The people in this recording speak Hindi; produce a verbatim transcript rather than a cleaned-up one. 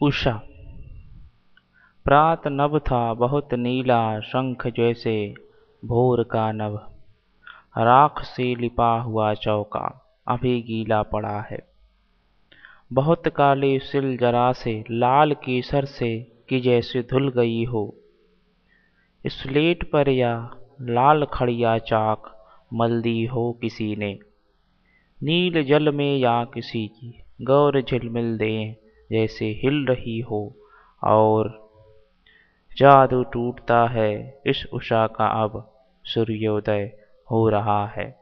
उषा। प्रात नभ था बहुत नीला, शंख जैसे भोर का नभ। राख से लिपा हुआ चौका अभी गीला पड़ा है। बहुत काले सिल जरा से लाल केसर से कि जैसे धुल गई हो। स्लेट पर या लाल खड़िया चाक मल दी हो किसी ने। नील जल में या किसी की गौर झिलमिल दें जैसे हिल रही हो। और जादू टूटता है इस उषा का, अब सूर्योदय हो रहा है।